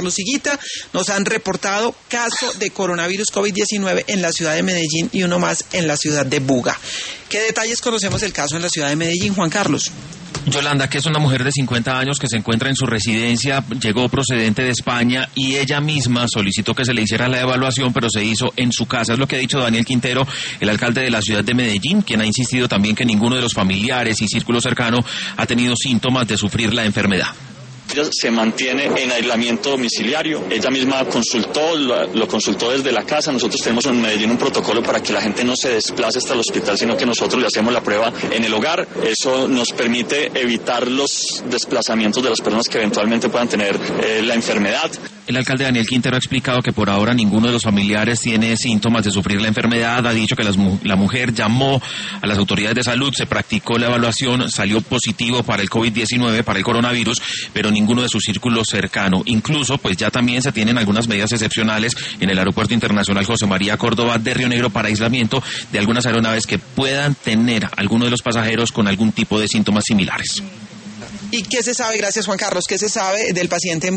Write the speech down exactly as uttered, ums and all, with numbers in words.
Carlos Higuita, nos han reportado caso de coronavirus COVID diecinueve en la ciudad de Medellín y uno más en la ciudad de Buga. ¿Qué detalles conocemos del caso en la ciudad de Medellín, Juan Carlos? Yolanda, que es una mujer de cincuenta años que se encuentra en su residencia, llegó procedente de España y ella misma solicitó que se le hiciera la evaluación, pero se hizo en su casa. Es lo que ha dicho Daniel Quintero, el alcalde de la ciudad de Medellín, quien ha insistido también que ninguno de los familiares y círculo cercano ha tenido síntomas de sufrir la enfermedad. Ella se mantiene en aislamiento domiciliario. Ella misma consultó, lo, lo consultó desde la casa. Nosotros tenemos en Medellín un protocolo para que la gente no se desplace hasta el hospital, sino que nosotros le hacemos la prueba en el hogar. Eso nos permite evitar los desplazamientos de las personas que eventualmente puedan tener eh, la enfermedad. El alcalde Daniel Quintero ha explicado que por ahora ninguno de los familiares tiene síntomas de sufrir la enfermedad. Ha dicho que las, la mujer llamó a las autoridades de salud, se practicó la evaluación, salió positivo para el COVID diecinueve, para el coronavirus, pero ninguno de su círculo cercano. Incluso, pues ya también se tienen algunas medidas excepcionales en el Aeropuerto Internacional José María Córdoba de Río Negro para aislamiento de algunas aeronaves que puedan tener alguno de los pasajeros con algún tipo de síntomas similares. ¿Y qué se sabe, gracias Juan Carlos, qué se sabe del paciente